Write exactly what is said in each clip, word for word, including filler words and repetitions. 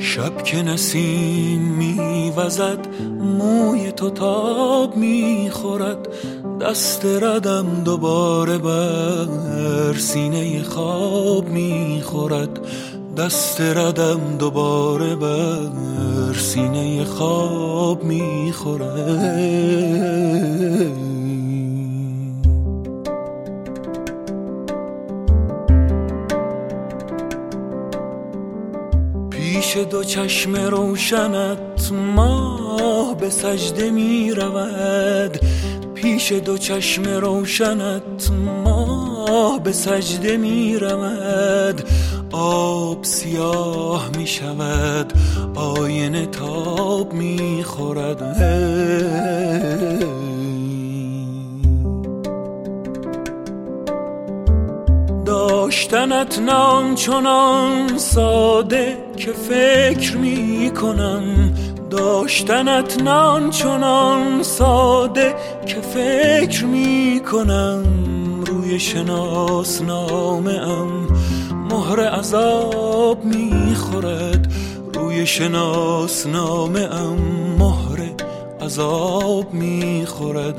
شب که نسیم میوزد موی تو تاب میخورد، دست ردم دوباره بر سینه خواب میخورد، دست ردم دوباره بر سینه خواب میخورد. پیش دو چشم روشنت ماه به سجده می رود، پیش دو چشم روشنت ماه به سجده می رود، آب سیاه می شود آینه تاب می خورد. داشتنت نان چنان ساده که فکر می کنم، داشتنت نان چنان ساده که فکر می کنم، روی شناسنامه ام مهر عذاب می خورد، روی شناسنامه ام مهر عذاب می خورد.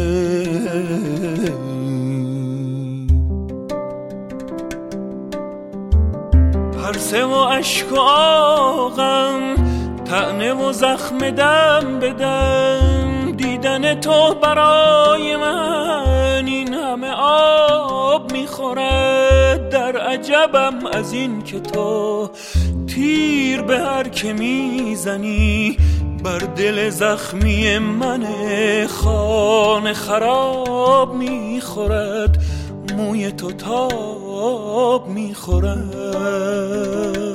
پرسه و اشک و آغم طعنه و زخم دم بدم، دیدن تو برای من این همه آب میخورد. در عجبم از این که تو تیر به هر که میزنی بر دل زخمی من خانه خراب میخورد، موی تو تاب میخورد.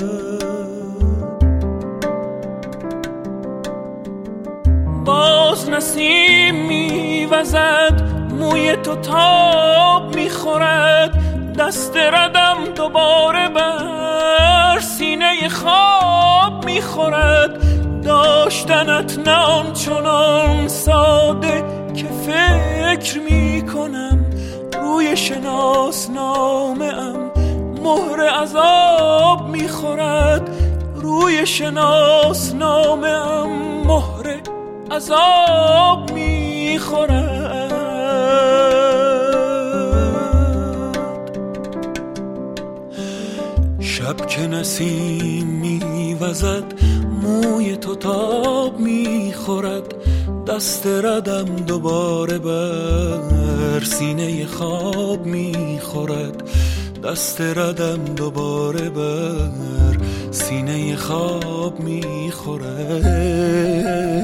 باز نسیم میوزد موی تو تاب میخورد، دست ردم دوباره بر سینه خواب میخورد. داشتنت نه آنچنان ساده که فکر میکنم، روی شناسنامه ام مهر عذاب میخورد، روی شناسنامه ام مهر عذاب میخورد. شب که نسیم میوزد موی تو تاب میخورد، دست ردم دوباره بر سینه خواب میخورد، دست ردم دوباره بر سینه خواب میخورد.